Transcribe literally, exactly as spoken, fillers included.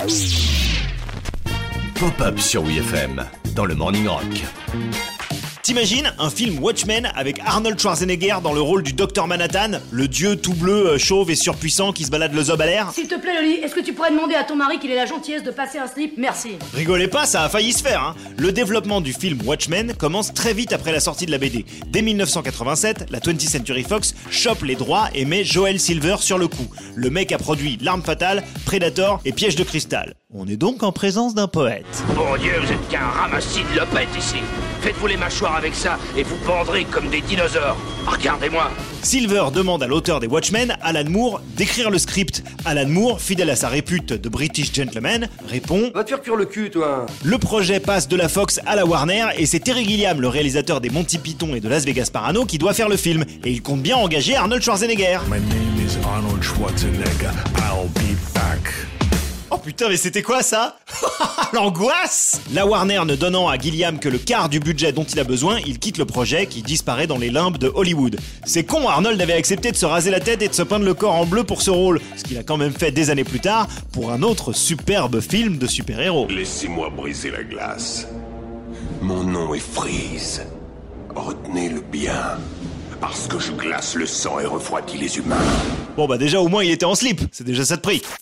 Pop-up sur W F M, dans le Morning Rock. T'imagines un film Watchmen avec Arnold Schwarzenegger dans le rôle du docteur Manhattan, le dieu tout bleu, chauve et surpuissant qui se balade le zob à l'air? S'il te plaît, Loli, est-ce que tu pourrais demander à ton mari qu'il ait la gentillesse de passer un slip? Merci. Rigolez pas, ça a failli se faire, hein. Le développement du film Watchmen commence très vite après la sortie de la B D. Dès dix-neuf cent quatre-vingt-sept, la twentieth Century Fox chope les droits et met Joel Silver sur le coup. Le mec a produit L'Arme Fatale, Predator et Piège de Cristal. On est donc en présence d'un poète. Bon Dieu, vous êtes qu'un ramassis de lopettes ici. Faites-vous les mâchoires avec ça et vous pendrez comme des dinosaures. Regardez-moi. Silver demande à l'auteur des Watchmen, Alan Moore, d'écrire le script. Alan Moore, fidèle à sa répute de British gentleman, répond: Va te faire cuire le cul, toi. Le projet passe de la Fox à la Warner et c'est Terry Gilliam, le réalisateur des Monty Python et de Las Vegas Parano, qui doit faire le film. Et il compte bien engager Arnold Schwarzenegger. My name is Arnold Schwarzenegger. I'll be back. Oh putain, mais c'était quoi ça? L'angoisse! La Warner ne donnant à Gilliam que le quart du budget dont il a besoin, il quitte le projet qui disparaît dans les limbes de Hollywood. C'est con, Arnold avait accepté de se raser la tête et de se peindre le corps en bleu pour ce rôle, ce qu'il a quand même fait des années plus tard pour un autre superbe film de super-héros. Laissez-moi briser la glace. Mon nom est Freeze. Retenez-le bien, parce que je glace le sang et refroidis les humains. Bon bah déjà au moins il était en slip, c'est déjà ça de prix.